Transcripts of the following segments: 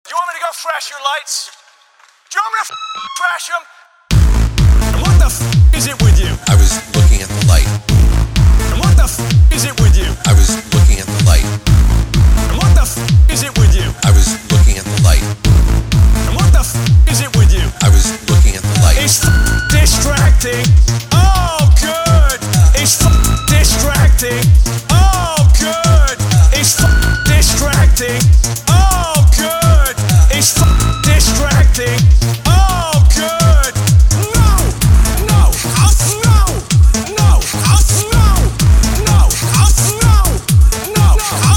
Do you want me to go thrash your lights? Do you want me to thrash them? And what the is it with you? I was looking at the light. And what the is it with you? I was looking at the light. And what the is it with you? I was looking at the light. And what the is it with you? I was looking at the light. It's distracting. Oh, good. It's distracting. Oh, good. It's distracting. Oh, good. It's distracting. Oh, good. No, no, no, no, no, no, no, no, no,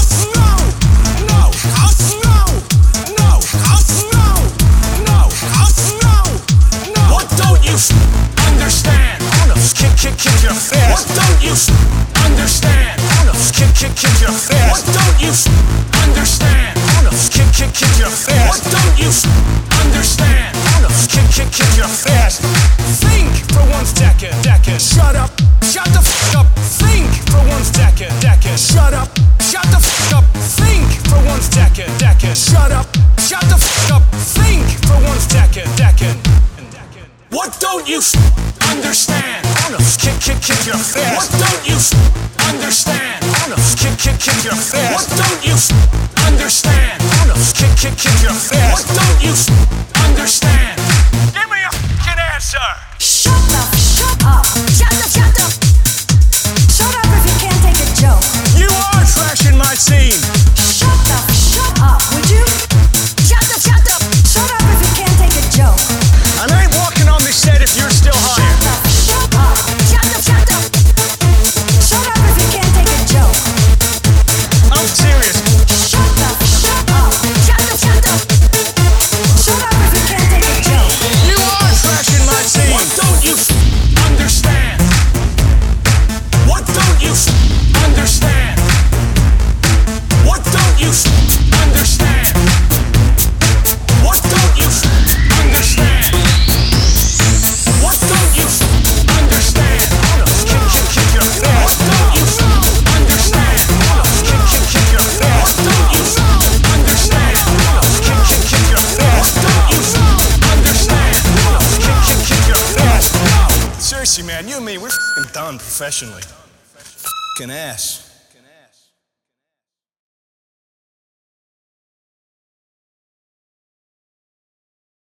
no. What don't you understand? Kick your ass. What don't you understand? Kick your ass. What don't you understand? Kick your ass. What don't you understand? Kick your ass. Think for 1 second. Shut up. Shut the f up. Think for 1 second. Shut up. Shut the f up. Think for 1 second. Shut up. Shut the f up. Think for 1 second. What don't you understand? Kick your ass. What don't you understand? Kick your ass. What don't you understand? Kick your ass. What don't you understand? Give me a fucking answer. Shut up. Shut up. Shut up. Shut up if you can't take a joke. You are trashing my scene. Shut up, would you? Shut up. Shut up if you can't take a joke. And I ain't walking on this set if you're still higher. Shut up. Shut up. Shut up if you can't take a joke. I'm serious. Shut up. Shut up. Shut up. Shut up if you can't take a joke. You are trashing my scene. What don't you understand? What don't you understand? What don't you understand? What don't you understand? What don't you understand? Kick your ass. What don't you understand? Kick your ass. What don't you understand? Kick your ass. What don't you understand? Kick your ass. Seriously, man, you and me, we're f***ing done professionally. F***ing ass.